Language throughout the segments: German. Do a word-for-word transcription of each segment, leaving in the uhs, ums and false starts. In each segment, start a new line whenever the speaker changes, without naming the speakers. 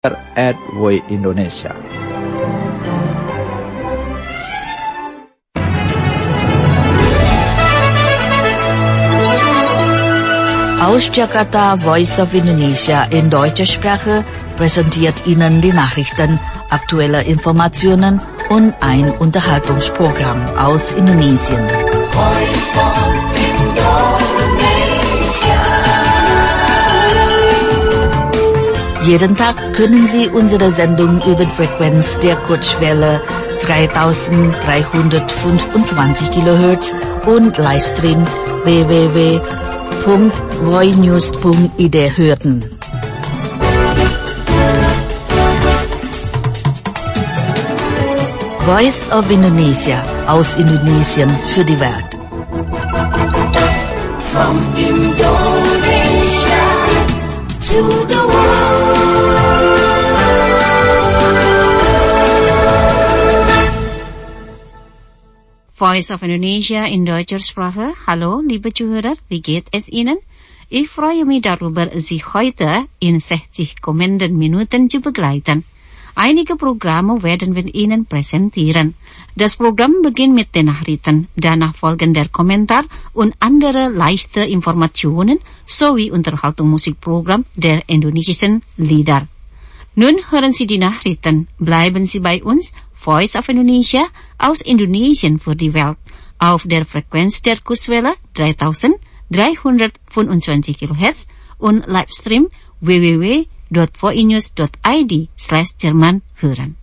at Voi Indonesia.
Aus Jakarta, Voice of Indonesia in deutscher Sprache präsentiert Ihnen die Nachrichten, aktuelle Informationen und ein Unterhaltungsprogramm aus Indonesien. Jeden Tag können Sie unsere Sendung über die Frequenz der Kurzwelle dreitausenddreihundertfünfundzwanzig Kilohertz und Livestream w w w punkt voinews punkt i d hören. Voice of Indonesia, aus Indonesien für die Welt.
From Indonesia to the world.
Voice of Indonesia in deutscher Sprache. Hallo, liebe Zuhörer, wie geht es Ihnen? Ich freue mich darüber, Sie heute in sechzig kommenden Minuten zu begleiten. Einige Programme werden wir Ihnen präsentieren. Das Programm beginnt mit den Nachrichten, danach folgen der Kommentar und andere leichte Informationen sowie Unterhaltungsmusikprogramm der indonesischen Lieder. Nun hören Sie die Nachrichten. Bleiben Sie bei uns, Voice of Indonesia aus Indonesien für die Welt, auf der Frequenz der Kurzwelle dreitausenddreihundertfünfundzwanzig Kilohertz und Livestream w w w punkt voinews punkt i d slash Jerman hören.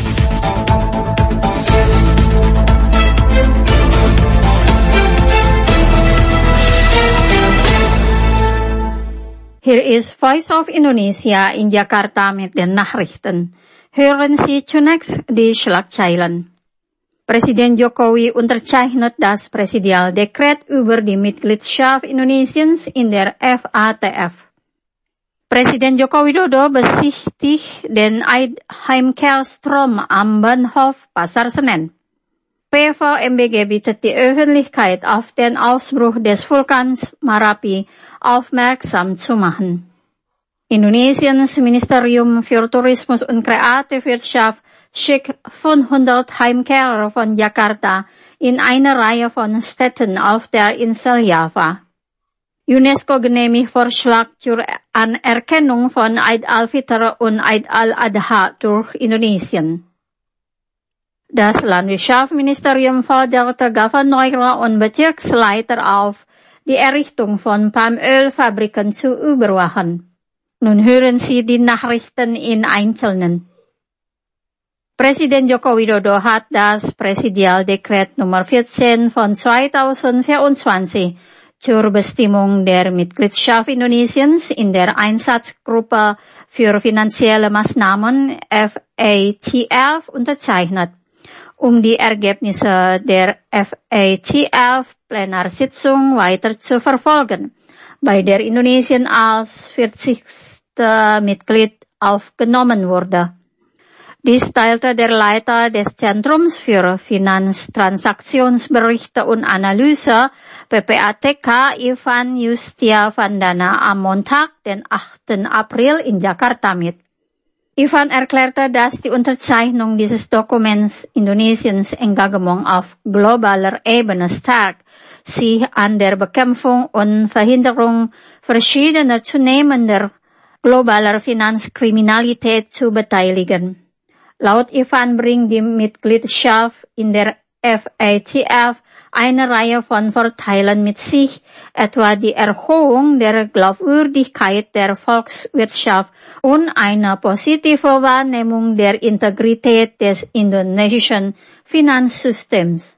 Hier ist Voice of Indonesia in Jakarta mit den Nachrichten. Hören Sie zunächst die Schlagzeilen. Präsident Jokowi unterzeichnet das Präsidialdekret über die Mitgliedschaft Indonesiens in der F A T F. Präsident Joko Widodo besichtigt den Heimkehrstrom am Bahnhof Pasar Senen. P V M B G bittet die Öffentlichkeit auf den Ausbruch des Vulkans Marapi aufmerksam zu machen. Indonesiens Ministerium für Tourismus und Kreativwirtschaft schickt fünfhundert Heimkehrer von Jakarta in eine Reihe von Städten auf der Insel Java. UNESCO genehmigt Vorschlag zur Anerkennung von Eid al-Fitr und Eid al-Adha durch Indonesien. Das Landwirtschaftsministerium forderte Gouverneur und Bezirksleiter auf, die Errichtung von Palmölfabriken zu überwachen. Nun hören Sie die Nachrichten in Einzelnen. Präsident Joko Widodo hat das Präsidialdekret Nummer vierzehn von zweitausendvierundzwanzig zur Bestimmung der Mitgliedschaft Indonesiens in der Einsatzgruppe für finanzielle Maßnahmen F A T F unterzeichnet, um die Ergebnisse der F A T F-Plenarsitzung weiter zu verfolgen, bei der Indonesien als vierzigste Mitglied aufgenommen wurde. Dies teilte der Leiter des Zentrums für Finanztransaktionsberichte und Analyse P P A T K Ivan Yustiavandana am Montag, den achten April in Jakarta mit. Ivan erklärte, dass die Unterzeichnung dieses Dokuments Indonesiens Engagement auf globaler Ebene stärkt, sich an der Bekämpfung und Verhinderung verschiedener zunehmender globaler Finanzkriminalität zu beteiligen. Laut Ivan bringt die Mitgliedschaft in der F A T F eine Reihe von Vorteilen mit sich, etwa die Erhöhung der Glaubwürdigkeit der Volkswirtschaft und eine positive Wahrnehmung der Integrität des indonesischen Finanzsystems.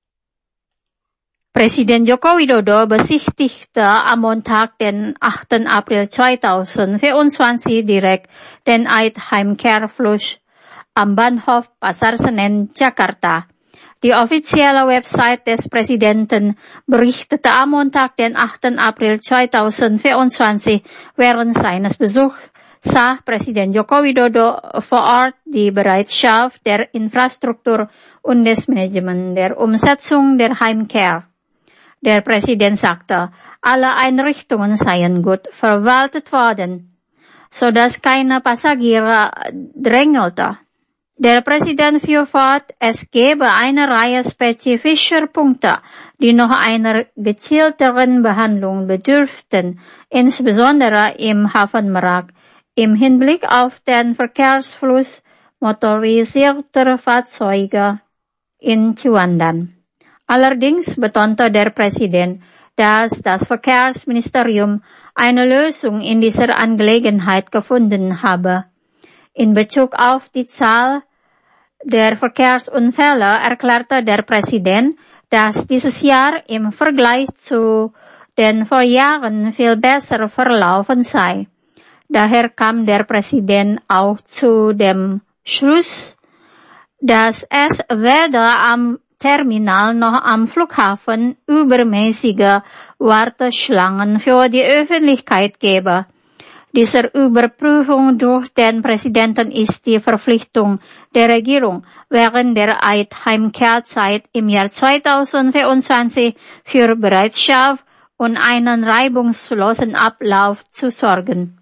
Präsident Joko Widodo besichtigte am Montag, den achten April zweitausendvierundzwanzig, direkt den Eid-Heimkehrfluss am Bahnhof Pasar Senen, Jakarta. Die offizielle Website des Präsidenten berichtete am Montag, den achten April zweitausendvierundzwanzig, während seines Besuchs sah Präsident Joko Widodo vor Ort die Bereitschaft der Infrastruktur und des Managements der Umsetzung der Heimkehr. Der Präsident sagte, alle Einrichtungen seien gut verwaltet worden. sodass keine Passagiere drängelte. Der Präsident fuhr fort, es gäbe eine Reihe spezifischer Punkte, die noch einer gezielteren Behandlung bedürften, insbesondere im Hafenmarkt, im Hinblick auf den Verkehrsfluss motorisierter Fahrzeuge in Ciwandan. Allerdings betonte der Präsident, dass das Verkehrsministerium eine Lösung in dieser Angelegenheit gefunden habe. In Bezug auf die Zahl der Verkehrsunfälle erklärte der Präsident, dass dieses Jahr im Vergleich zu den Vorjahren viel besser verlaufen sei. Daher kam der Präsident auch zu dem Schluss, dass es weder am Terminal noch am Flughafen übermäßige Warteschlangen für die Öffentlichkeit gebe. Dieser Überprüfung durch den Präsidenten ist die Verpflichtung der Regierung während der Heimkehrzeit im Jahr zweitausendvierundzwanzig für Bereitschaft und einen reibungslosen Ablauf zu sorgen.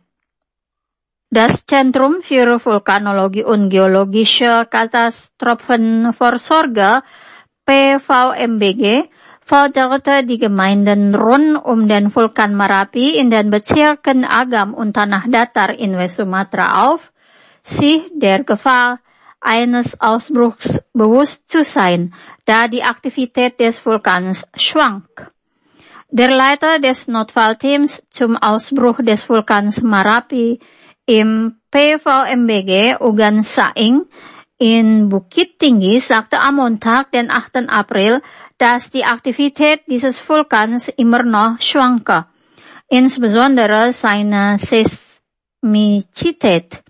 Das Zentrum für Vulkanologie und geologische Katastrophenvorsorge P V M B G forderte die Gemeinden rund um den Vulkan Merapi in den Bezirken Agam und Tanah Datar in West Sumatra auf, sich der Gefahr eines Ausbruchs bewusst zu sein, da die Aktivität des Vulkans schwankt. Der Leiter des Notfallteams zum Ausbruch des Vulkans Merapi im P V M B G, Ugan Saing, in Bukit Tinggi sagte am Montag, den achten April, dass die Aktivität dieses Vulkans immer noch schwanke, insbesondere seine Seismizität.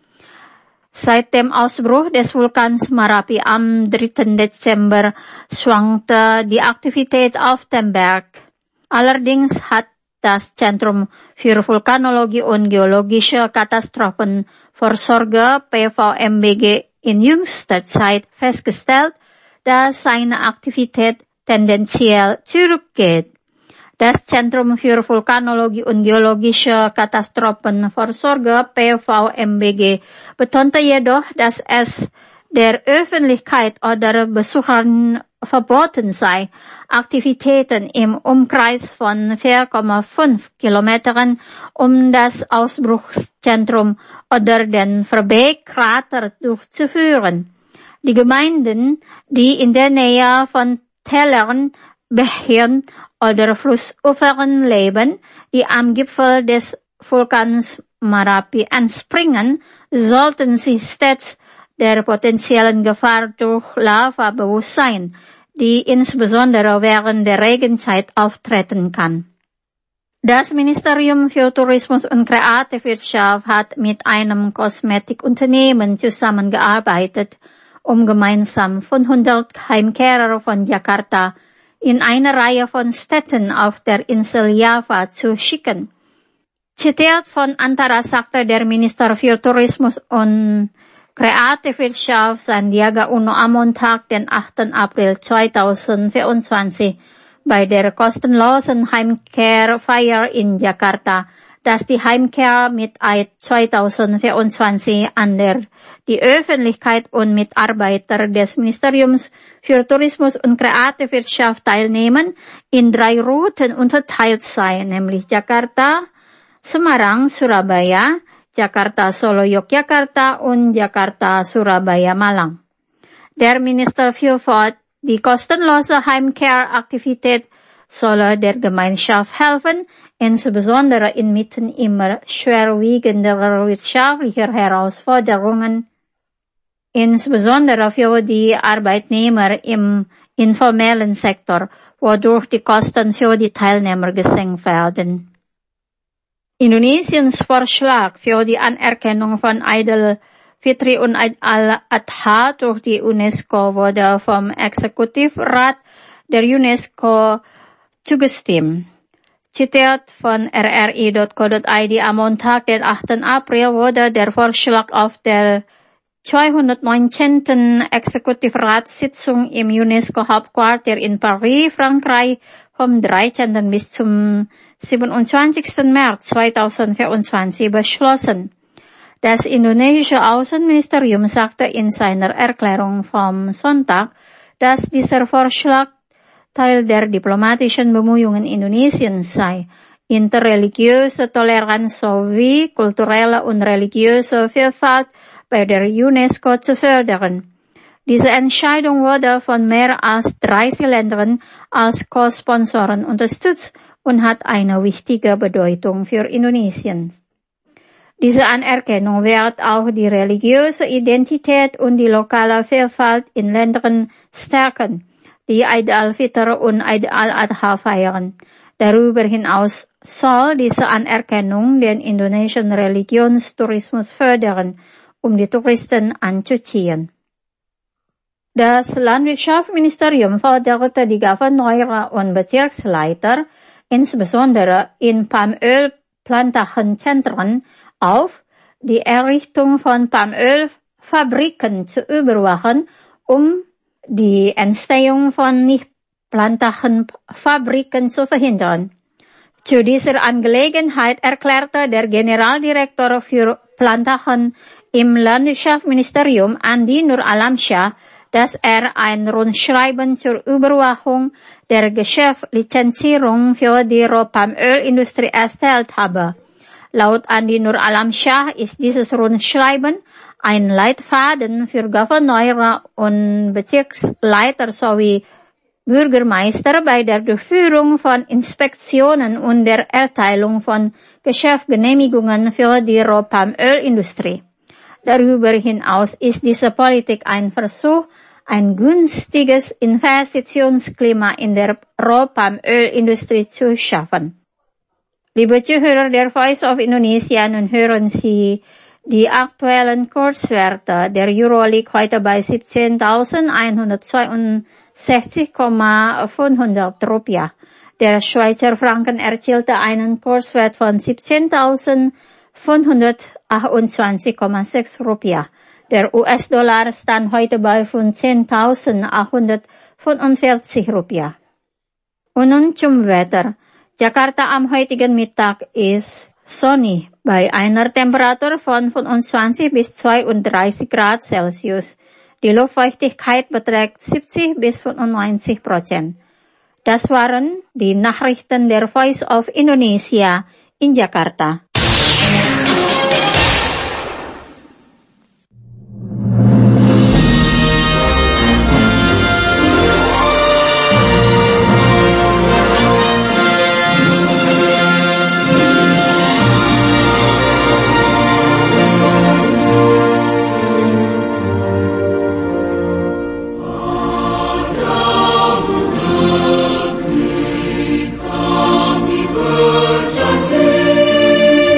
Seit dem Ausbruch des Vulkans Merapi am dritten Dezember schwankte die Aktivität auf dem Berg. Allerdings hat das Zentrum für Vulkanologie und geologische Katastrophenvorsorge P V M B G in jüngster Zeit festgestellt, dass seine Aktivität tendenziell zurückgeht. Das Zentrum für Vulkanologie und geologische Katastrophenvorsorge P V M B G betonte jedoch, dass es der Öffentlichkeit oder Besuchern verboten sei, Aktivitäten im Umkreis von vier Komma fünf Kilometern um das Ausbruchszentrum oder den Verbeek-Krater durchzuführen. Die Gemeinden, die in der Nähe von Tälern, Bächen oder Flussufern leben, die am Gipfel des Vulkans Merapi entspringen, sollten sich stets der potenziellen Gefahr durch Lava bewusst sein, die insbesondere während der Regenzeit auftreten kann. Das Ministerium für Tourismus und Kreativwirtschaft hat mit einem Kosmetikunternehmen zusammengearbeitet, um gemeinsam fünfhundert Heimkehrer von Jakarta in eine Reihe von Städten auf der Insel Java zu schicken. Zitiert von Antara sagte der Minister für Tourismus und Kreativwirtschaft Sandiaga Uno am Montag, den achten April zweitausendvierundzwanzig, bei der kostenlosen Heimkehrfeier in Jakarta, dass die Heimkehr mit Eid zweitausendvierundzwanzig an der die Öffentlichkeit und Mitarbeiter des Ministeriums für Tourismus und Kreativwirtschaft teilnehmen, in drei Routen unterteilt sei, nämlich Jakarta, Semarang, Surabaya, Jakarta, Solo, Yogyakarta und Jakarta, Surabaya, Malang. Der Minister fuhr fort, die kostenlose Heimkehraktivität solle der Gemeinschaft helfen, insbesondere inmitten immer schwerwiegenderer wirtschaftlicher Herausforderungen, insbesondere für die Arbeitnehmer im informellen Sektor, wodurch die Kosten für die Teilnehmer gesenkt werden. Indonesiens Vorschlag für die Anerkennung von Eid al-Fitri und Eid al-Adha durch die UNESCO wurde vom Exekutivrat der UNESCO zugestimmt. Zitiert von r r i punkt co punkt i d am Montag, den achten April, wurde der Vorschlag auf der zweihundertneunzehnten Exekutivrats-Sitzung im UNESCO-Hauptquartier in Paris, Frankreich, vom dreizehnten bis zum siebenundzwanzigsten März zweitausendvierundzwanzig beschlossen. Das indonesische Außenministerium sagte in seiner Erklärung vom Sonntag, dass dieser Vorschlag Teil der diplomatischen Bemühungen Indonesiens sei, interreligiöse Toleranz sowie kulturelle und religiöse Vielfalt bei der UNESCO zu fördern. Diese Entscheidung wurde von mehr als dreißig Ländern als Co-Sponsoren unterstützt und hat eine wichtige Bedeutung für Indonesien. Diese Anerkennung wird auch die religiöse Identität und die lokale Vielfalt in Ländern stärken, die Eid al-Fitr und Eid al-Adha feiern. Darüber hinaus soll diese Anerkennung den indonesischen Religionstourismus fördern, um die Touristen anzuziehen. Das Landwirtschaftsministerium forderte die Gouverneure und Bezirksleiter, insbesondere in Palmölplantagenzentren, auf, die Errichtung von Palmölfabriken zu überwachen, um die Entstehung von Nicht-Plantagenfabriken zu verhindern. Zu dieser Angelegenheit erklärte der Generaldirektor für Plantagen im Landwirtschaftsministerium, Andi Nur Alamsyah, dass er ein Rundschreiben zur Überwachung der Geschäftslizenzierung für die Rohpalmölindustrie erstellt habe. Laut Andi Nur Alamsyah ist dieses Rundschreiben ein Leitfaden für Gouverneure und Bezirksleiter sowie Bürgermeister bei der Durchführung von Inspektionen und der Erteilung von Geschäftsgenehmigungen für die Rohpalmölindustrie. Darüber hinaus ist diese Politik ein Versuch, ein günstiges Investitionsklima in der Rohpalmölindustrie zu schaffen. Liebe Zuhörer der Voice of Indonesia, nun hören Sie die aktuellen Kurswerte. Der Euro liegt heute bei siebzehntausendeinhundertzweiundsechzig Komma fünfhundert Rupiah. Der Schweizer Franken erzielte einen Kurswert von siebzehntausendfünfhundertachtundzwanzig Komma sechs Rupiah. Der U S-Dollar stand heute bei fünfzehntausendachthundertfünfundvierzig Rupiah. Und nun zum Wetter. Jakarta am heutigen Mittag ist sonnig bei einer Temperatur von fünfundzwanzig bis zweiunddreißig Grad Celsius. Die Luftfeuchtigkeit beträgt siebzig bis fünfundneunzig Prozent. Das waren die Nachrichten der Voice of Indonesia in Jakarta.
Berjanji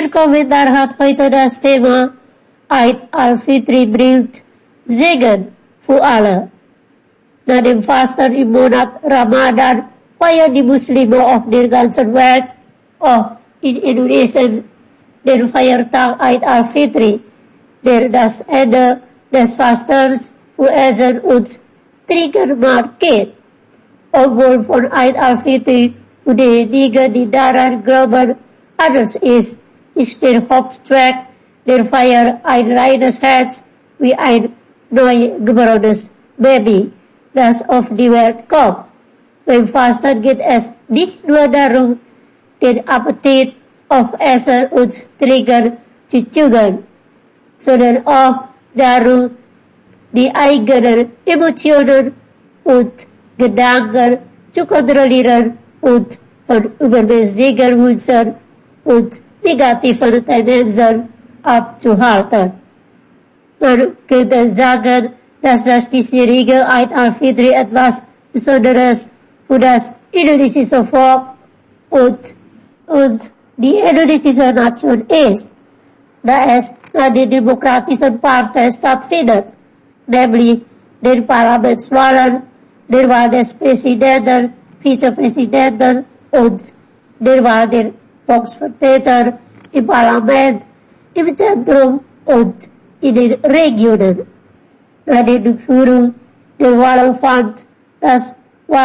Der Kommentar hat heute das Thema Eid al-Fitri bringt Segen für alle. Nach dem Fasten im Monat Ramadan feiern die Muslime auf der ganzen Welt, auch in Indonesien, den Feiertag Eid al-Fitri, der das Ende des Fastens für Essen und Trinken markiert. Obwohl von Eid al-Fitri für diejenigen, die daran glauben, anders ist, ist der Hauptzweck der Feier ein reines Herz wie ein neugeborenes Baby, das auf die Welt kommt. Beim Fasten geht es nicht nur darum, den Appetit auf Essen und Trinken zu zügeln, sondern auch darum, die eigenen Emotionen und Gedanken zu kontrollieren und von übermäßigen Wünschen und negativen Tendenzen abzuhalten. Man könnte sagen, dass das diesjährige Eid al-Fitri etwas Besonderes für das indonesische Volk und, und die indonesische Nation ist, da es nach der demokratischen Partei stattfindet, nämlich den Parlamentswahlen, der Wahl des Präsidenten, Vizepräsidenten und der Wahl der Volksvertreter im Parlament, im Zentrum und in den Regionen. Nach der Durchführung der Wahlen fand das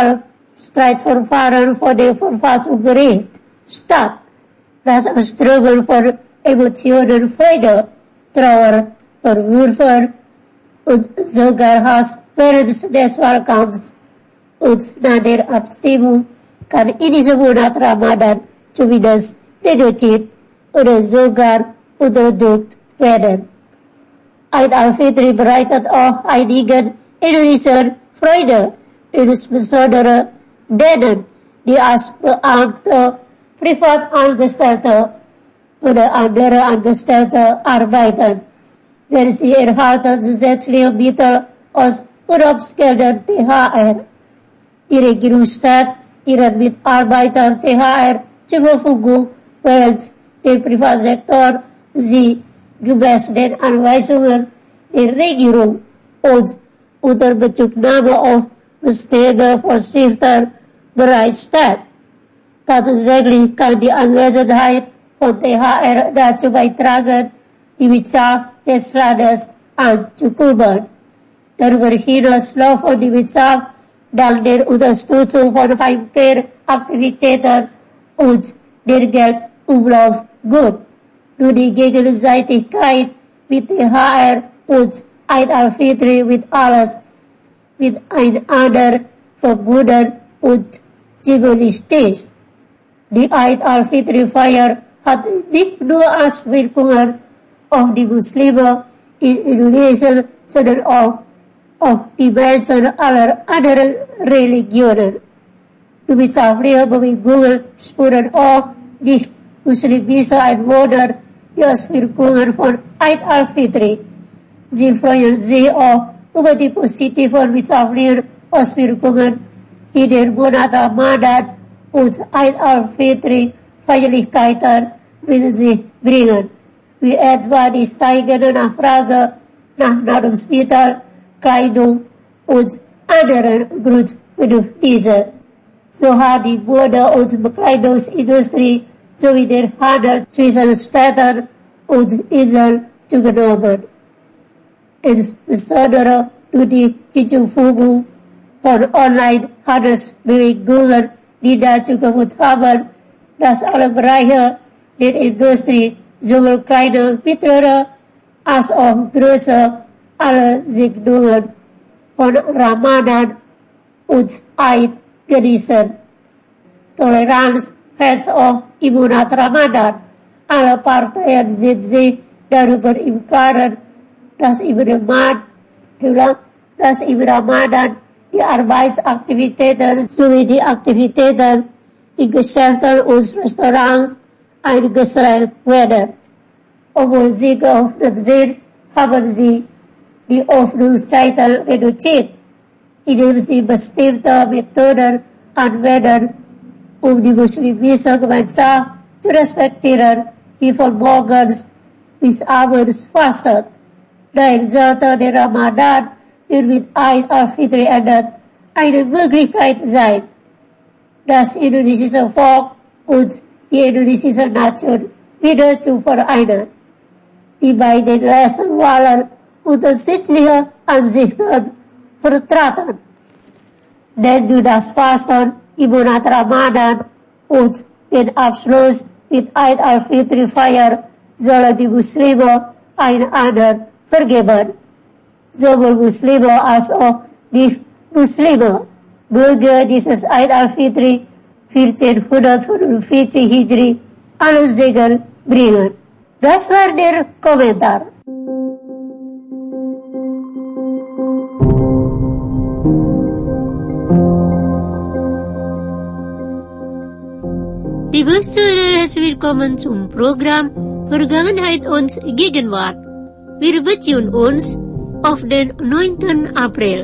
Wahlstreitverfahren vor dem Verfassungsgericht statt, das Strömen von Emotionen, Freude, Trauer, Vorwürfe und sogar Hass während des Wahlkampfs und nach der Abstimmung kann in diesem Monat Ramadan zumindest reduziert oder sogar unterdrückt werden. Eid al-Fitri bereitet auch einigen Indonesiern Freude, insbesondere denen, die als Beamte, Privatangestellte oder andere Angestellte arbeiten, denn sie erhalten zusätzliche Mittel aus Urlaubsgeldern T H R. Die Regierung stellt ihren Mitarbeitern T H R zur Verfügung, während der Privatsektor sie gemäß den Anweisungen der Regierung und unter Bezugnahme auf bestehende Vorschriften bereitstellt. Tatsächlich kann die Anwesenheit von T H R dazu beitragen, die Wirtschaft des Landes anzukurbeln. Darüber hinaus laufen die Wirtschaft dank der Unterstützung von Heimkehraktivitäten und der Geldumlauf gut. Nur die Gegenseitigkeit mit T H R und Eid al-Fitri wird alles miteinander verbunden und symbolistisch. Die Eid al-Fitri-Feier hat nicht nur Auswirkungen auf die Muslime in Indonesien, sondern auch auf die Menschen aller anderen Religionen. Die wissenschaftlichen Bewegungen spüren auch nicht muslimische Einwohner die Auswirkungen von Eid al-Fitri. Sie freuen sich auch über die positiven wissenschaftlichen Auswirkungen, die der Monat Ramadan und Eid al-Fitri Feierlichkeiten mit sich bringen, wie etwa die steigende Nachfrage nach Nahrungsmitteln, Kleidung und anderen Grundbedürfnissen. So hat die Mode- und Bekleidungsindustrie sowie der Handel zwischen Städten und Inseln zugenommen. Insbesondere durch die Hinzufügung von Online-Handelsbewegungen, die dazu geführt haben, dass alle Bereiche der Industrie, sowohl kleine, mittlere als auch größere, alle Segnungen von Ramadan und Eid genießen. Toleranz herrscht auch im Monat Ramadan. Alle Parteien sind sich darüber im Klaren, dass im Ramadan, dass im Ramadan die Arbeitsaktivitäten sowie die Aktivitäten in Geschäften und Restaurants eingeschränkt werden. Obwohl sie geöffnet sind, haben sie die Öffnungszeiten reduziert, indem sie bestimmte Methoden anwenden, um die muslimische Gemeinschaft zu respektieren, die vermorgens bis abends fastet. Daher sollte der Ramadan, der mit Eid al-Fitri endet, eine Möglichkeit sein, das indonesische Volk und die indonesische Nation wieder zu vereinen. Die beiden lassen waren unterschiedliche Ansichten vertreten. Denn durch das Fasten im Monat Ramadan und den Abschluss mit Eid al-Fitri-Feier sollen die Muslime einander vergeben. Sowohl Muslime als auch Nicht-Muslime möge dieses Eid al-Fitri vierzehnhundertfünfundvierzig Hijri alle Segen bringen. Das war der Kommentar. Liebe Zuhörer, herzlich willkommen zum Programm Vergangenheit und Gegenwart. Wir beziehen uns auf den neunten April.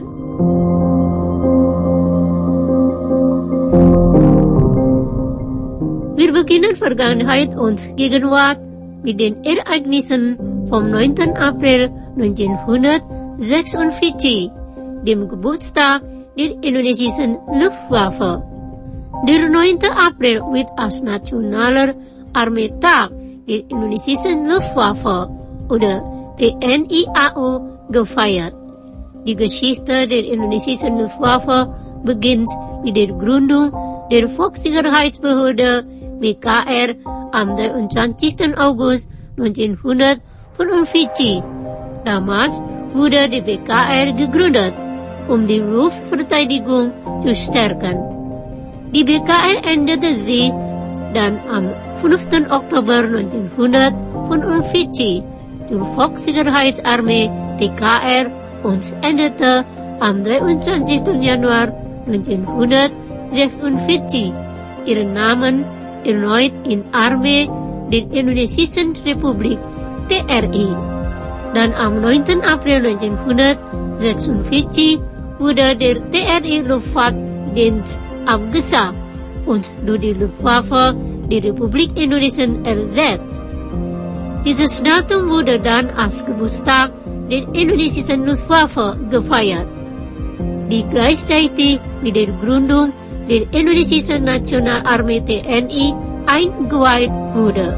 Wir beginnen Vergangenheit und Gegenwart mit den Ereignissen vom neunten April neunzehnhundertsechsundvierzig, dem Geburtstag der indonesischen Luftwaffe. Der neunte April wird als Nationaler Armeetag der indonesischen Luftwaffe oder T N I A U gefeiert. Die Geschichte der indonesischen Luftwaffe beginnt mit der Gründung der Volkssicherheitsbehörde B K R am dreiundzwanzigsten August neunzehnhundertfünfundvierzig. Damals wurde die B K R gegründet, um die Luftverteidigung zu stärken. Die B K R änderte sie dann am fünften Oktober neunzehnhundertfünfundvierzig zur Volkssicherheitsarmee T K R und endete am dreiundzwanzigsten Januar neunzehnhundertsechsundvierzig ihren Namen erneut in Armee der Indonesischen Republik T R I. Dann am neunten April neunzehnhundertsechsundvierzig wurde der T R I Luftfahrtdienst abgesagt und durch die Luftwaffe die Republik Indonesien ersetzt. Dieses Datum wurde dann als Geburtstag der indonesischen Luftwaffe gefeiert, die gleichzeitig mit der Gründung der indonesischen Nationalarmee T N I eingeweiht wurde.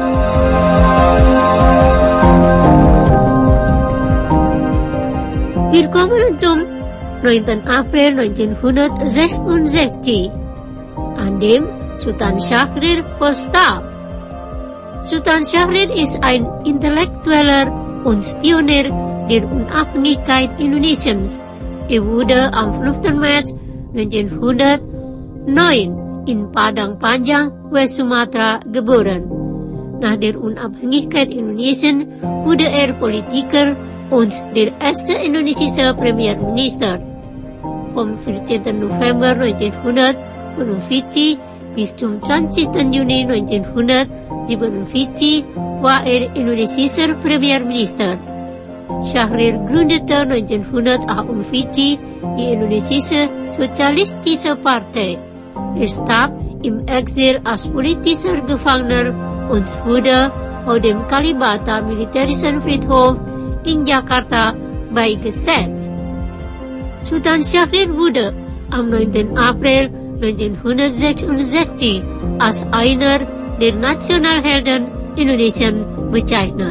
Wir kommen zum neunten April neunzehnhundertsechsundsechzig, an dem Sultan Syahrir verstarb. Sultan Syahrir ist ein Intellektueller und Pionier der Unabhängigkeit Indonesiens. Er wurde am fünften März neunzehnhundertneun in Padang Panjang, West Sumatra, geboren. Nach der Unabhängigkeit Indonesien wurde er Politiker und der erste indonesische Premierminister. Vom vierzehnten November neunzehnhundertfünfundvierzig bis zum zwanzigsten Juni neunzehnhundertsiebenundvierzig war er indonesischer Premierminister. Syahrir gründete neunzehnhundertachtundvierzig die Indonesische Sozialistische Partei. Er starb im Exil als politischer Gefangener und wurde auf dem Kalibata militärischen Friedhof in Jakarta beigesetzt. Sultan Syahrir wurde am neunten April neunzehnhundertsechsundsechzig als einer der Nationalhelden Indonesiens bezeichnet.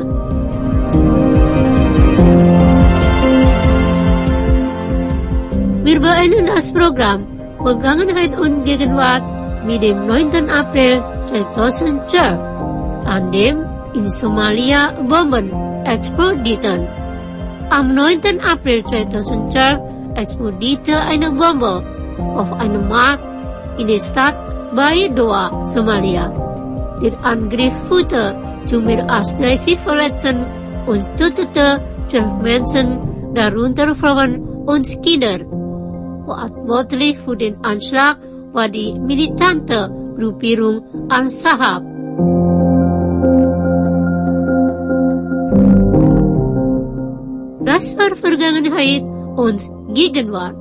Wir beenden das Programm Vergangenheit und Gegenwart mit dem neunten April zweitausendzwölf, an dem in Somalia Bomben explodierten. Am neunten April zweitausendzwölf explodierte eine Bombe auf einem Markt in der Stadt Baidoa, Somalia. Der Angriff führte zu mehr als dreißig Verletzten und tötete zwölf Menschen, darunter Frauen und Kinder. Verantwortlich für den Anschlag war die militante Gruppierung Al-Sahab. Das war Vergangenheit und Gegenwart.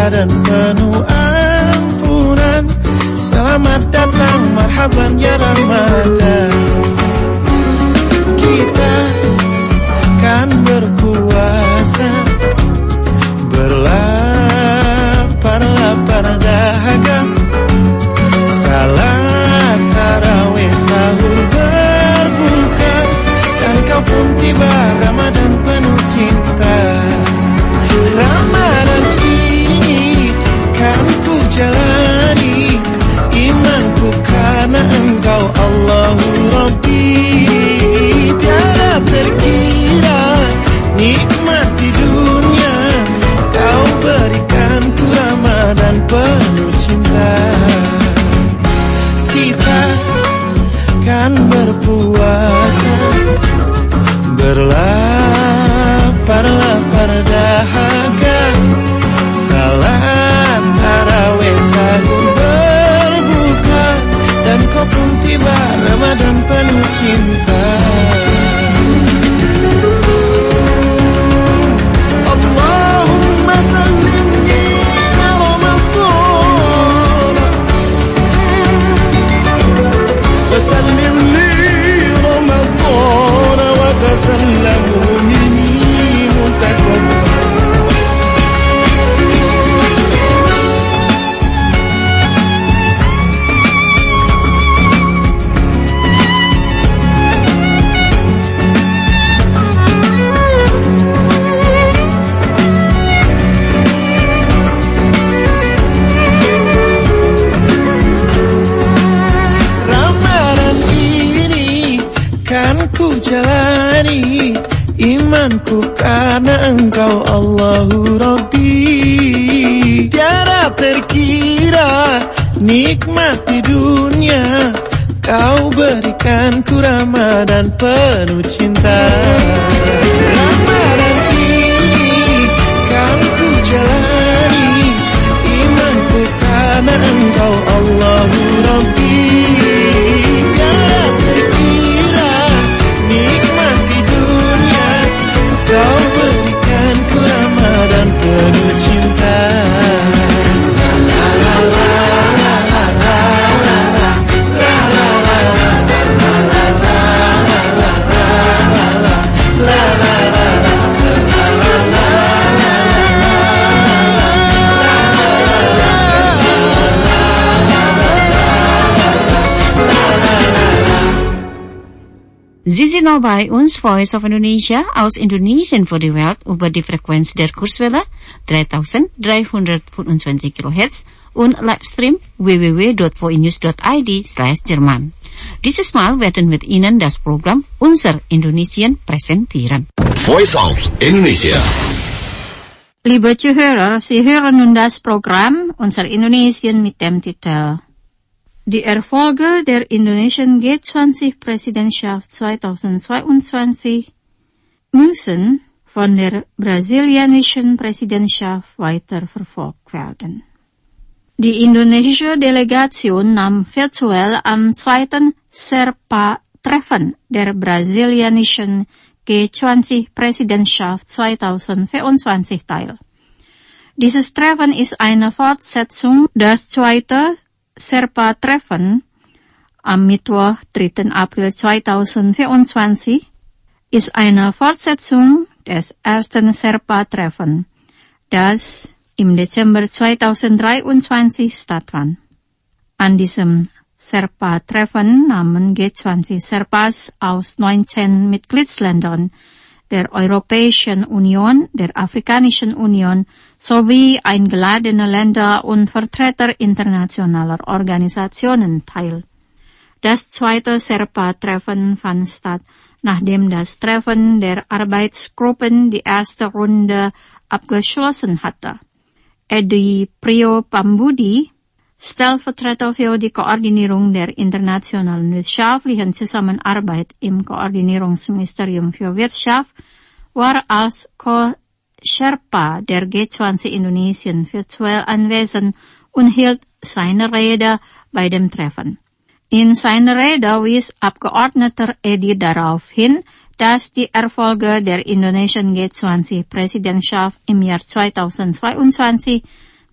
dan penuh ampunan. Selamat datang, marhaban ya Ramadan. Kita kan berpuasa, berlapar-lapar dahaga. Salat tarawih sahur berbuka, dan kau pun tiba Ramadan penuh cinta. Ramadan ini kan ku jalani, imanku karena Engkau Allahu Rabbi. Tiada terkira nikmat di dunia, Kau berikan ku Ramadan penuh cinta. Kita kan berpuasa, berlapar-lapar dahaga. Salat tarawih sahur berbuka, dan kau pun tiba Ramadan penuh cinta. Allahumma sallimni ya Ramadan, wa sallim li Ramadan, wa tasallamu minni mutaqabbal. Jalani imanku karena Engkau Allahu Rabbi. Tiada terkira nikmat di dunia, Kau berikan ku Ramadan penuh cinta. Ramadan ini kan ku jalani, imanku karena Engkau Allahu Rabbi. Tiada terkira nikmat di dunia, Kau berikan ku Ramadan penuh cinta.
Sie sind noch bei uns, Voice of Indonesia, aus Indonesien für die Welt über die Frequenz der Kurzwelle dreitausenddreihundertfünfundzwanzig Kilohertz und Livestream w w w punkt voinews punkt i d slash Jerman. Dieses Mal werden wir Ihnen das Programm Unser Indonesien präsentieren.
Voice of Indonesia.
Liebe Zuhörer, Sie hören nun das Programm Unser Indonesien mit dem Titel Die Erfolge der Indonesian G zwanzig-Präsidentschaft zweitausendzweiundzwanzig müssen von der brasilianischen Präsidentschaft weiter verfolgt werden. Die indonesische Delegation nahm virtuell am zweiten Sherpa-Treffen der brasilianischen G zwanzig-Präsidentschaft zweitausendvierundzwanzig teil. Dieses Treffen ist eine Fortsetzung des zweiten Sherpa-Treffen am Mittwoch, dritten April zweitausendvierundzwanzig, ist eine Fortsetzung des ersten Sherpa-Treffen, das im Dezember zweitausenddreiundzwanzig stattfand. An diesem Sherpa-Treffen nahmen G zwanzig Sherpas aus neunzehn Mitgliedsländern der Europäischen Union, der Afrikanischen Union sowie eingeladene Länder und Vertreter internationaler Organisationen teil. Das zweite Sherpa-Treffen fand statt, nachdem das Treffen der Arbeitsgruppen die erste Runde abgeschlossen hatte. Edi Priyo-Pambudi, Stellvertreter für die Koordinierung der internationalen wirtschaftlichen Zusammenarbeit im Koordinierungsministerium für Wirtschaft, war als Co-Sherpa der G zwanzig Indonesien virtuell anwesend und hielt seine Rede bei dem Treffen. In seiner Rede wies Abgeordneter Edi darauf hin, dass die Erfolge der Indonesian G zwanzig-Präsidentschaft im Jahr zweitausendzweiundzwanzig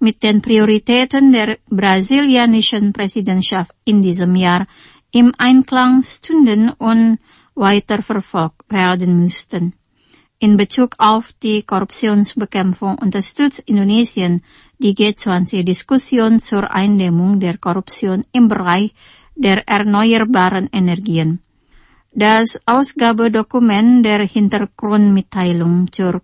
mit den Prioritäten der brasilianischen Präsidentschaft in diesem Jahr im Einklang stünden und weiterverfolgt werden müssten. In Bezug auf die Korruptionsbekämpfung unterstützt Indonesien die G zwanzig-Diskussion zur Eindämmung der Korruption im Bereich der erneuerbaren Energien. Das Ausgabedokument der Hintergrundmitteilung zur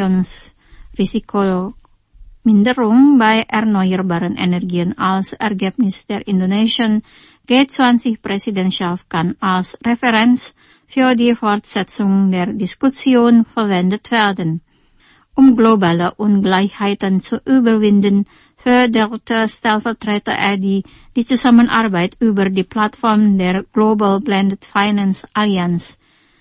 Korruptionsrisikominderung bei erneuerbaren Energien als Ergebnis der indonesischen G zwanzig-Präsidentschaft kann als Referenz für die Fortsetzung der Diskussion verwendet werden. Um globale Ungleichheiten zu überwinden, förderte Stellvertreter Eddy die Zusammenarbeit über die Plattform der Global Blended Finance Alliance,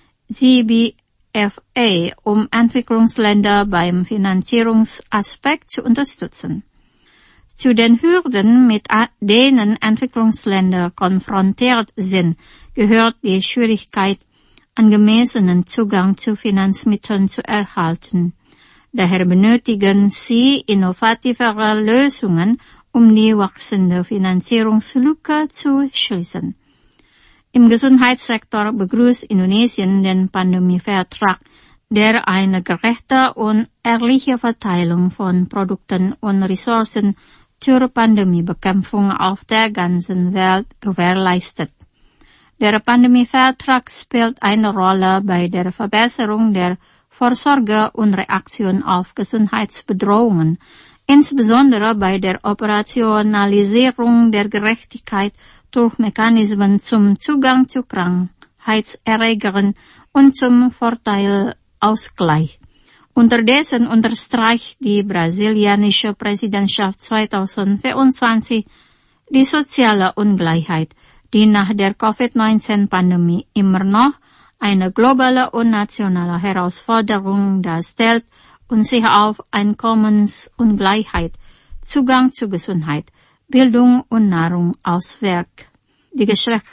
G B F A, um Entwicklungsländer beim Finanzierungsaspekt zu unterstützen. Zu den Hürden, mit denen Entwicklungsländer konfrontiert sind, gehört die Schwierigkeit, angemessenen Zugang zu Finanzmitteln zu erhalten. Daher benötigen sie innovativere Lösungen, um die wachsende Finanzierungslücke zu schließen. Im Gesundheitssektor begrüßt Indonesien den Pandemievertrag, der eine gerechte und ehrliche Verteilung von Produkten und Ressourcen zur Pandemiebekämpfung auf der ganzen Welt gewährleistet. Der Pandemievertrag spielt eine Rolle bei der Verbesserung der Vorsorge und Reaktion auf Gesundheitsbedrohungen, insbesondere bei der Operationalisierung der Gerechtigkeit durch Mechanismen zum Zugang zu Krankheitserregern und zum Vorteilausgleich. Unterdessen unterstreicht die brasilianische Präsidentschaft zweitausendvierundzwanzig die soziale Ungleichheit, die nach der Covid neunzehn-Pandemie immer noch eine globale und nationale Herausforderung darstellt und sich auf Einkommensungleichheit, Zugang zu Gesundheit, Bildung und Nahrung auswirkt. Die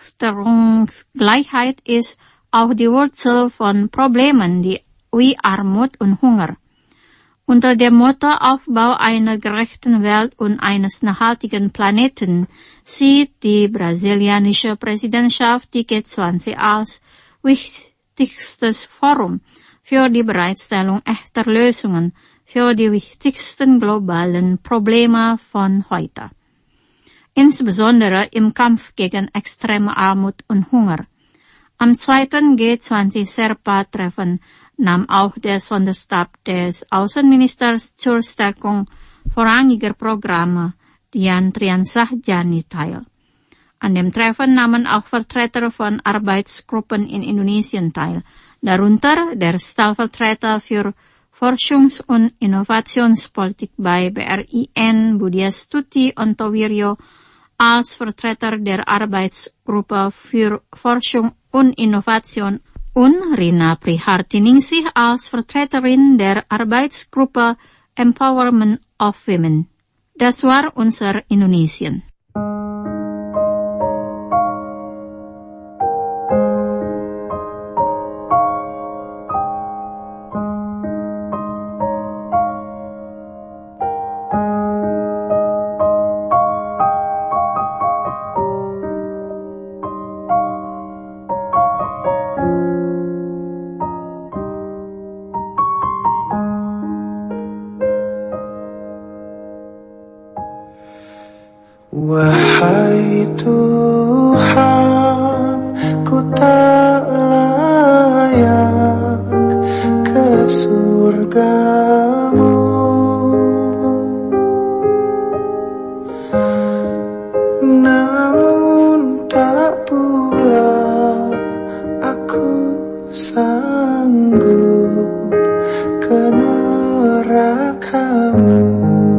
Geschlechterungsgleichheit ist auch die Wurzel von Problemen wie Armut und Hunger. Unter dem Motto Aufbau einer gerechten Welt und eines nachhaltigen Planeten sieht die brasilianische Präsidentschaft die G zwanzig als wichtigstes Forum für die Bereitstellung echter Lösungen für die wichtigsten globalen Probleme von heute. Insbesondere im Kampf gegen extreme Armut und Hunger. Am zweiten G zwanzig-Sherpa-Treffen nahm auch der Sonderstab des Außenministers zur Stärkung vorrangiger Programme, Dian Triansah-Jani, teil. An dem Treffen nahmen auch Vertreter von Arbeitsgruppen in Indonesien teil, darunter der Stellvertreter für Forschungs- und Innovationspolitik bei B R I N, Budiastuti Ontowiryo, als Vertreter der Arbeitsgruppe für Forschung und Innovation und Rina Prihartiningsih als Vertreterin der Arbeitsgruppe Empowerment of Women. Das war unser Indonesien.
Wahai Tuhan, ku tak layak ke surgamu, namun tak pula aku sanggup ke nerakamu.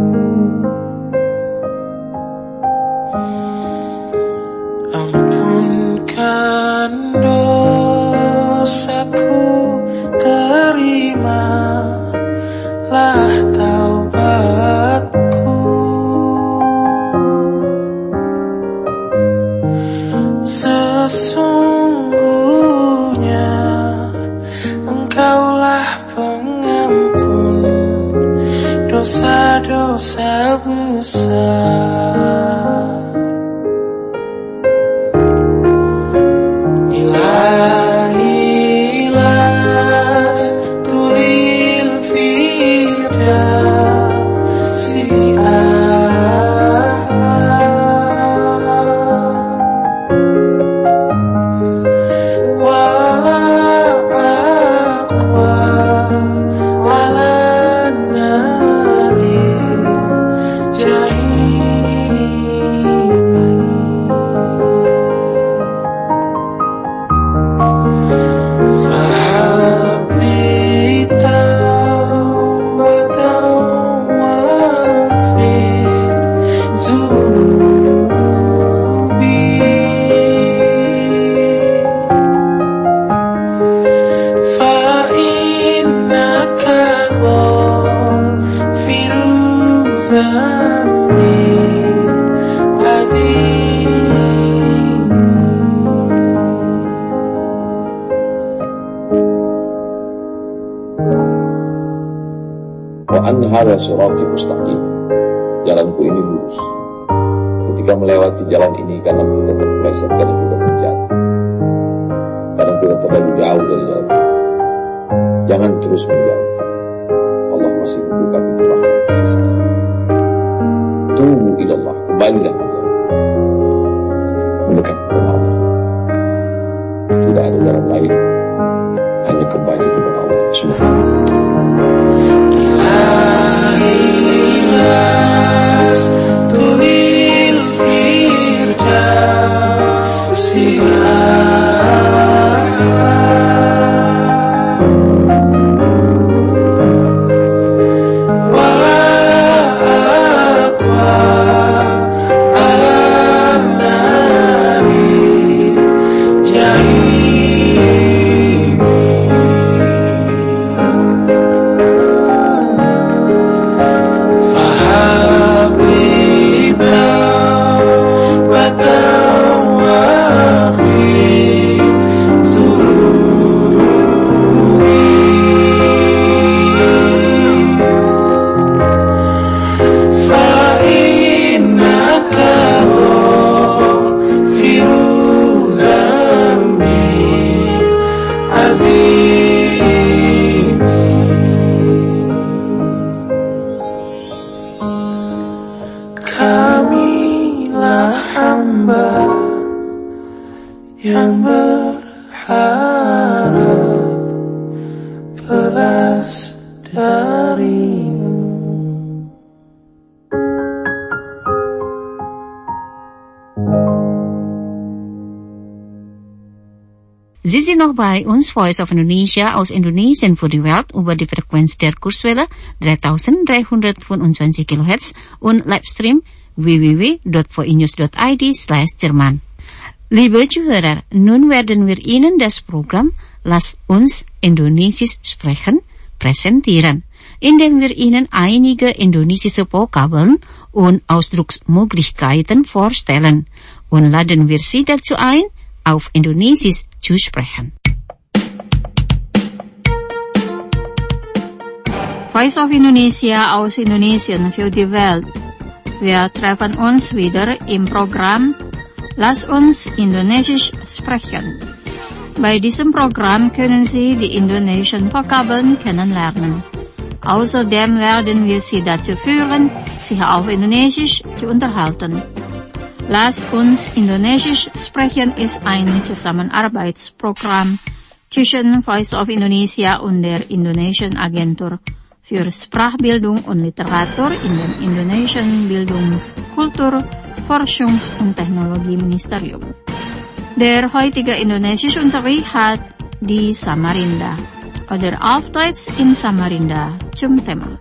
Ampunkan dosaku, terima besar. Ilahi las tulil firdausi
Hadza sirati mustaqim. Jalanku ini lurus. Ketika melewati jalan ini, kadang kita terpeleset, kadang kita terjatuh, kadang kita terlalu jauh dari jalan ini. Jangan terus menjauh. Allah masih membuka pintu rahmat kasih sayang. Tubu ilallah, kembalilah menjauh, mendekat kepada Allah. Tidak ada jalan lain, hanya kembali kepada Allah Subhanahu. Ilahilas tulil firdausi wala aqwa ala nari jahim. Kamilah hamba yang berharap belas darimu.
Sie sind noch bei uns, Voice of Indonesia aus Indonesien für die Welt über die Frequenz der Kurswelle dreitausenddreihundertfünfundzwanzig Kilohertz und Livestream w w w punkt voinews punkt i d slash Jerman. Liebe Zuhörer, nun werden wir Ihnen das Programm Lass uns Indonesisch sprechen präsentieren, indem wir Ihnen einige indonesische Vokabeln und Ausdrucksmöglichkeiten vorstellen und laden wir Sie dazu ein, auf Indonesisch zu sprechen.
Voice of Indonesia aus Indonesien für die Welt. Wir treffen uns wieder im Programm Lass uns Indonesisch sprechen. Bei diesem Programm können Sie die indonesischen Vokabeln kennenlernen. Außerdem werden wir Sie dazu führen, sich auf Indonesisch zu unterhalten. Lass uns Indonesisch sprechen ist ein Zusammenarbeitsprogramm zwischen Voice of Indonesia und der Indonesischen Agentur für Sprachbildung und Literatur in dem Indonesischen Bildungs-, Kultur-, Forschungs- und Technologieministerium. Der heutige indonesische Unterricht hat die Samarinda oder auf Deutsch in Samarinda zum Thema.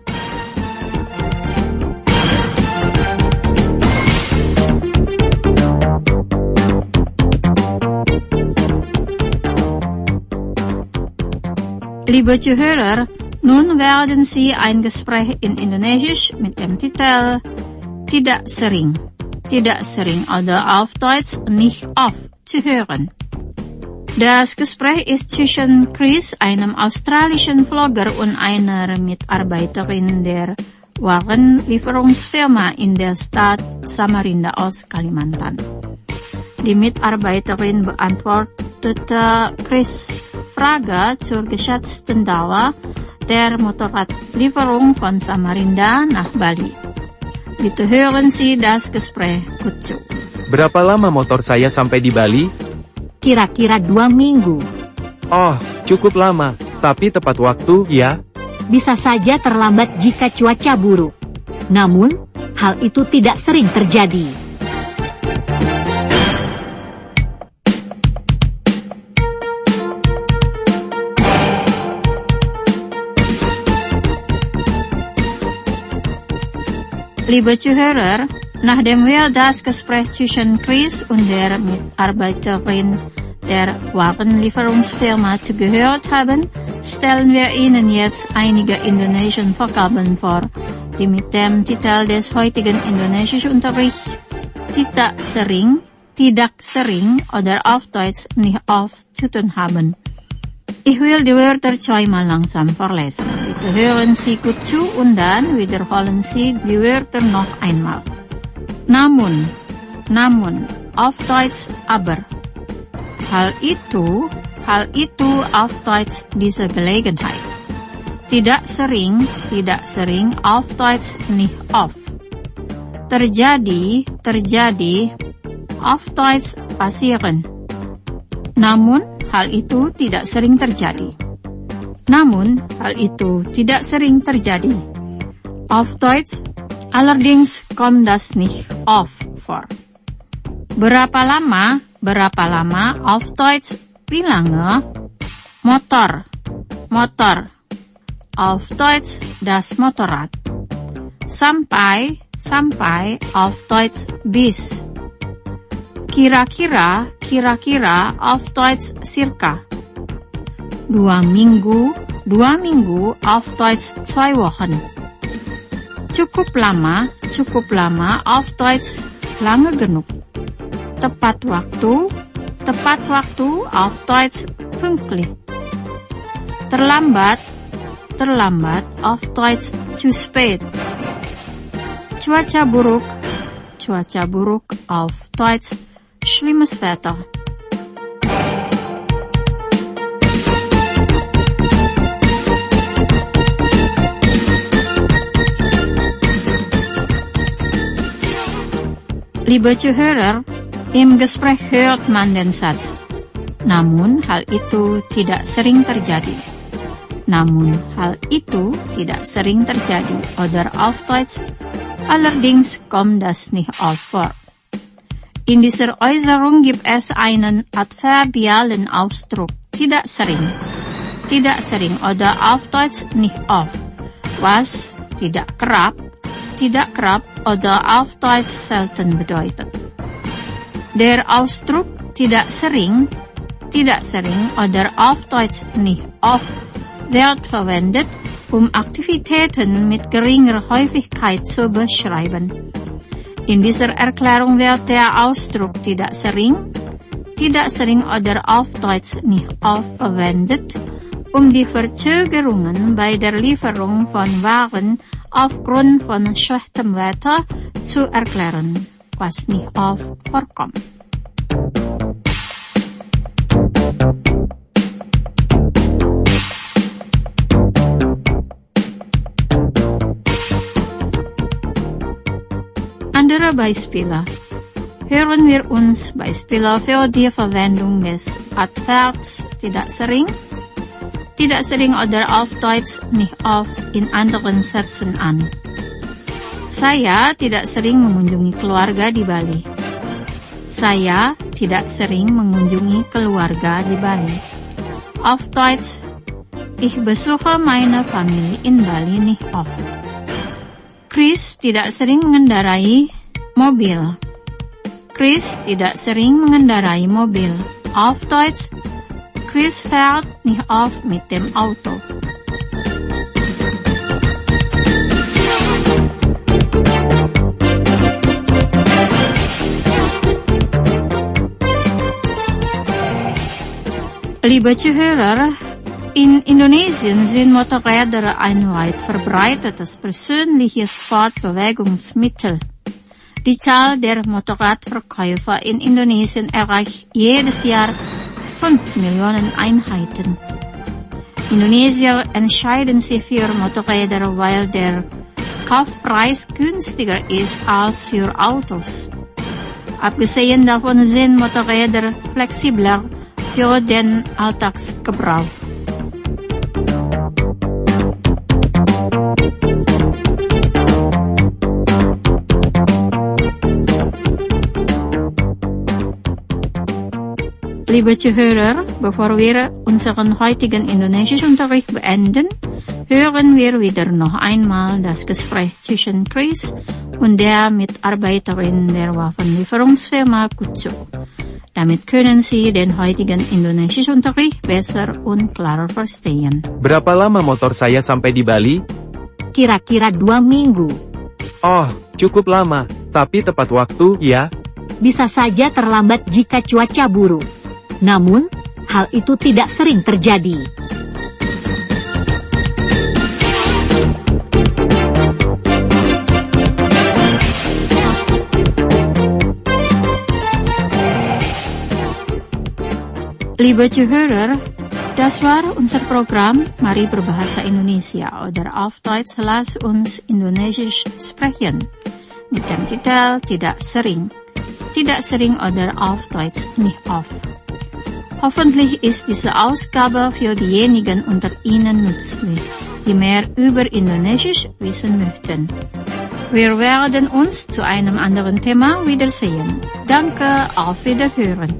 Liebe Zuhörer, nun werden Sie ein Gespräch in Indonesisch mit dem Titel Tidak sering, tidak sering oder auf Deutsch nicht oft zu hören. Das Gespräch ist zwischen Chris, einem australischen Vlogger, und einer Mitarbeiterin der Warenlieferungsfirma in der Stadt Samarinda aus Kalimantan. Die Mitarbeiterin beantwortete Chris' Frage zur geschätzten Dauer der Motorradlieferung von Samarinda nach Bali. Bitte hören Sie das Gespräch gut zu.
Berapa lama motor saya sampai di Bali?
Kira-kira dua minggu.
Oh, cukup lama, tapi tepat waktu, ya?
Bisa saja terlambat jika cuaca buruk. Namun, hal itu tidak sering terjadi.
Liebe Zuhörer, nachdem wir das Gespräch zwischen Chris und der Mitarbeiterin der Warenlieferungsfirma zugehört haben, stellen wir Ihnen jetzt einige Indonesian Vokabeln vor, die mit dem Titel des heutigen Indonesisch-Unterrichts tidak sering, tidak sering oder auf Deutsch nicht oft zu tun haben. Ich will die Wörter zweimal langsam vorlesen. Bitte hören Sie gut zu und dann wiederholen Sie die Wörter noch einmal. Namun, namun, auf Deutsch aber. Hal itu, hal itu auf Deutsch diese Gelegenheit. Tidak sering, tidak sering, auf Deutsch nicht oft. Terjadi, terjadi, auf Deutsch passieren. Namun, hal itu tidak sering terjadi. Namun, hal itu tidak sering terjadi. Auf Deutsch, allerdings kommt das nicht oft vor. Berapa lama, berapa lama, auf Deutsch, wie lange? Motor, motor, auf Deutsch, das Motorrad. Sampai, sampai, auf Deutsch, bis. Kira-kira, kira-kira, auf Deutsch, circa. Dua minggu, dua minggu, auf Deutsch, zwei Wochen. Cukup lama, cukup lama, auf Deutsch, lange genug. Tepat waktu, tepat waktu, auf Deutsch, pünktlich. Terlambat, terlambat, auf Deutsch, zu spät. Cuaca buruk, cuaca buruk, auf Deutsch, schlimmes Wetter. Liebe Zuhörer, im Gespräch hört man den Satz, namun hal itu tidak sering terjadi. Namun hal itu tidak sering terjadi. Oder auf Deutsch, allerdings kommt das nicht oft vor. In dieser Äußerung gibt es einen adverbialen Ausdruck, tidak sering. Tidak sering oder auf Deutsch nicht oft, was tidak kerap, tidak kerap oder auf Deutsch selten bedeutet. Der Ausdruck tidak sering, tidak sering oder auf Deutsch nicht oft wird verwendet, um Aktivitäten mit geringer Häufigkeit zu beschreiben. In dieser Erklärung wird der Ausdruck tidak sering, tidak sering oder auf Deutsch nicht oft verwendet, um die Verzögerungen bei der Lieferung von Waren aufgrund von schlechtem Wetter zu erklären, was nicht oft vorkommt. Andere Beispiele. Hören wir uns Beispiele für die Verwendung des Adverbs tidak sering, tidak sering oder auf Deutsch nicht oft in anderen Sätzen an. Saya tidak sering mengunjungi keluarga di Bali. Saya tidak sering mengunjungi keluarga di Bali. Auf Deutsch, ich besuche meine Familie in Bali nicht oft. Chris tidak sering mengendarai mobil. Chris tidak sering mengendarai mobil. Auf Deutsch, Chris fährt nicht oft mit dem Auto. Liebe Zuhörer, In Indonesien sind Motorräder ein weit verbreitetes persönliches Fortbewegungsmittel. Die Zahl der Motorradverkäufer in Indonesien erreicht jedes Jahr fünf Millionen Einheiten. Indonesier entscheiden sich für Motorräder, weil der Kaufpreis günstiger ist als für Autos. Abgesehen davon sind Motorräder flexibler für den Alltagsgebrauch. Liebe Zuhörer, bevor wir unseren heutigen Indonesischunterricht beenden, hören wir wieder noch einmal das Gespräch zwischen Chris und der Mitarbeiterin der Waffenlieferungsfirma Kutsu. Damit können Sie den heutigen Indonesischunterricht besser und klarer verstehen.
Berapa lama motor saya sampai di Bali?
Kira-kira dua minggu.
Oh, cukup lama, tapi tepat waktu, ya.
Bisa saja terlambat jika cuaca buruk. Namun, hal itu tidak sering terjadi.
Liebe Zuhörer, das war unser Programm Mari Berbahasa Indonesia oder auf Deutsch lass uns Indonesisch sprechen mit dem Titel Tidak Sering. Tidak sering oder auf Deutsch nicht oft. Hoffentlich ist diese Ausgabe für diejenigen unter Ihnen nützlich, die mehr über Indonesisch wissen möchten. Wir werden uns zu einem anderen Thema wiedersehen. Danke, auf Wiederhören.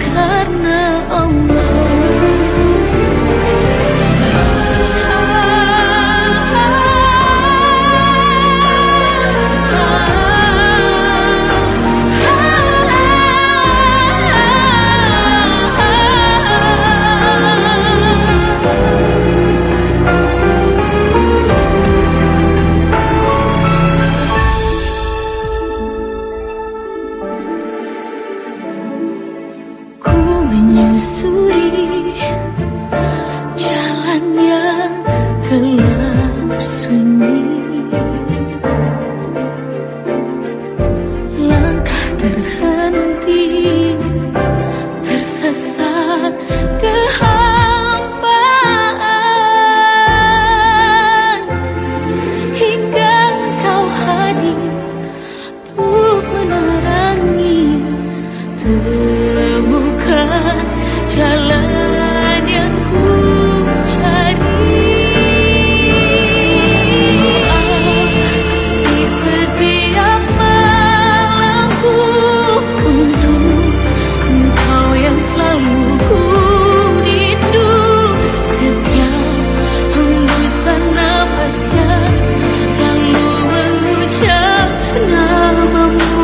Allah. kehampaan, hingga Engkau hadir untuk menerangi, temukan jalan yang ku cari. Di setiap malamku untuk Engkau yang selalu ku rindu, setiap hembusan nafasnya selalu mengucap namamu.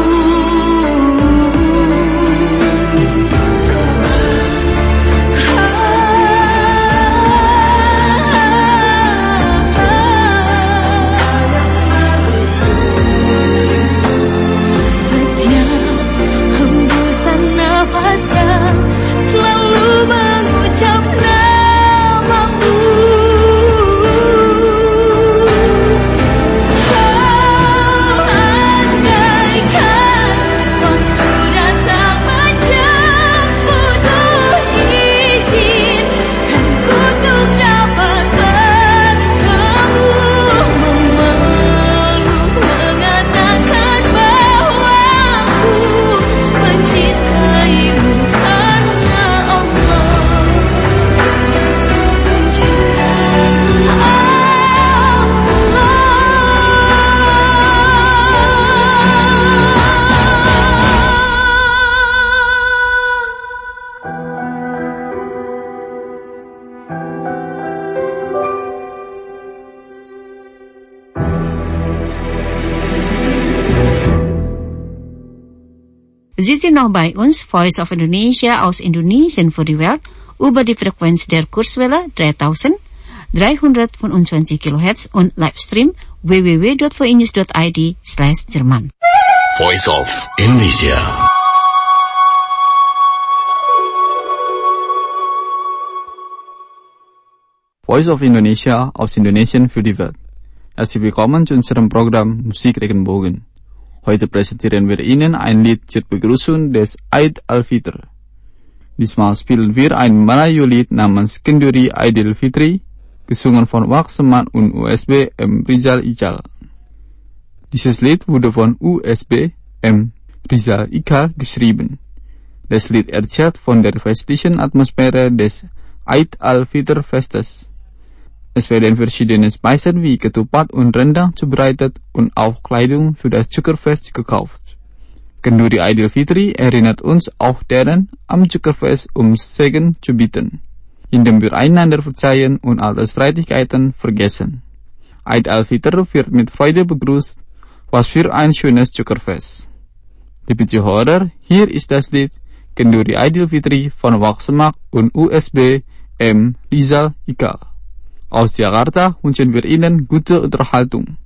Sie sind noch bei uns, Voice of Indonesia aus Indonesien für die Welt, über die Frequenz der Kurzwelle dreitausenddreihundertfünfundzwanzig Kilohertz und Livestream w w w dot v news dot i d slash Jerman.
Voice of Indonesia.
Voice of Indonesia aus Indonesien für die Welt. Herzlich willkommen zu unserem Programm Musik Regenbogen. Heute präsentieren wir Ihnen ein Lied zur Begrüßung des Eid al-Fitr. Diesmal spielen wir ein Melayu-Lied namens Kenduri Aidil Fitri, gesungen von Wak Semat und U S B M Rizal Ikal. Dieses Lied wurde von U S B M Rizal Ikal geschrieben. Das Lied erzählt von der festlichen Atmosphäre des Eid al-Fitr-Festes. Es werden verschiedene Speisen wie Ketupat und Rendang zubereitet und auch Kleidung für das Zuckerfest gekauft. Kenduri Aidil Fitri erinnert uns auch daran, am Zuckerfest um Segen zu bitten, indem wir einander verzeihen und alle Streitigkeiten vergessen. Eid al-Fitr wird mit Freude begrüßt. Was für ein schönes Zuckerfest. Liebe Zuhörer, hier ist das Lied Kenduri Aidil Fitri von Wak Semat und U S B M Rizal Ikal. Aus Jakarta wünschen wir Ihnen gute Unterhaltung.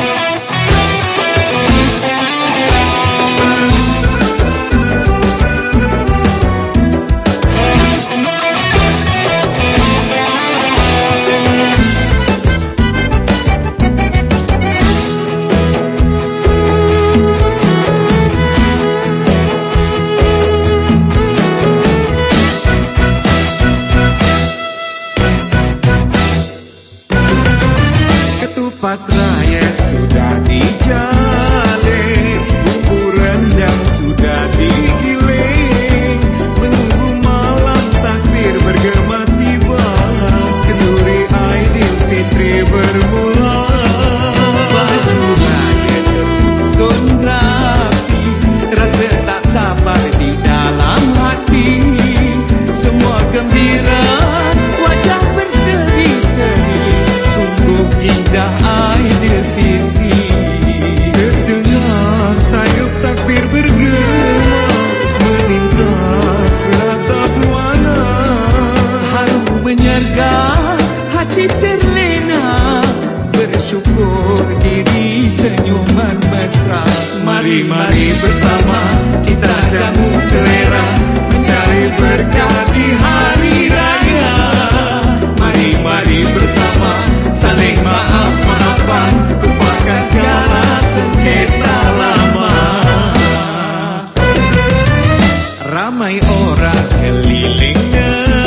Ketupat rayek sudah dijalin, bumbu rendang sudah digiling, menunggu malam takbir bergema tiba, kenduri Aidil Fitri bermula. Baju rayek tersusun rapi, rasa tak sabar di dalam hati, semua gembira, wajah berseri-seri, sungguh indah Aidil Fitri. Terdengar sayup takbir bergema, melintas seratap warna, harum menyergap, hati terlena, bersyukur diri senyuman mesra. Mari-mari bersama kita jamu selera, mencari berkah di hari raya. Mari-mari bersama saling maaf-maafan, lupakan segala sengketa lama. Ramai orang kelilingnya,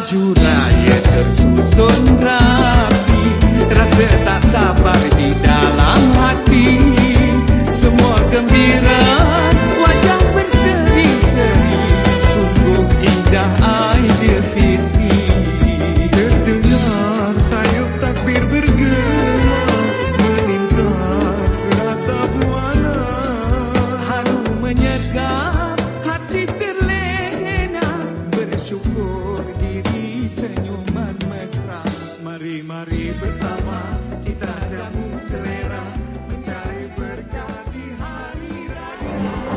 Laju raya tersusun rapi, rasa tak sabar di dalam hati. Semua gembira, wajah berseri-seri, sungguh indah Aidilfitri. Terdengar sayup takbir bergema, melintas seratap warna. Haru menyergap, hati terlena, bersyukur diri senyuman mesra. Mari-mari bersama kita jamu selera, mencari berkah di hari raya.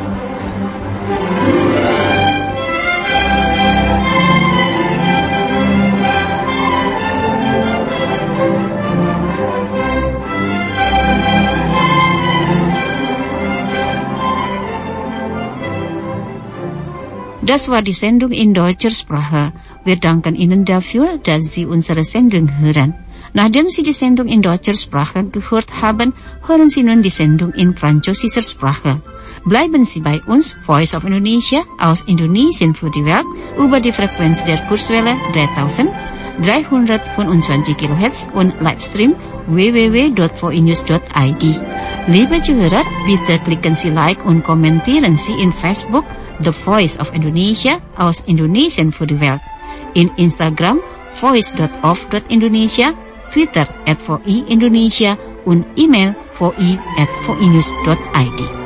Das war die Sendung in deutscher Sprache. Wir danken Ihnen dafür, dass Sie unsere Sendung hören. Nachdem Sie die Sendung in deutscher Sprache gehört haben, hören Sie nun die Sendung in französischer Sprache. Bleiben Sie bei uns, Voice of Indonesia, aus Indonesien für die Welt, über die Frequenz der Kurzwelle dreitausenddreihundertfünfundzwanzig Kilohertz und Livestream w w w dot voinews dot i d. Liebe Zuhörer, bitte klicken Sie Like und kommentieren Sie in Facebook The Voice of Indonesia aus Indonesien für die Welt. In Instagram voice dot of dot indonesia, Twitter at voi Indonesia und E-Mail voi at voinews dot i d.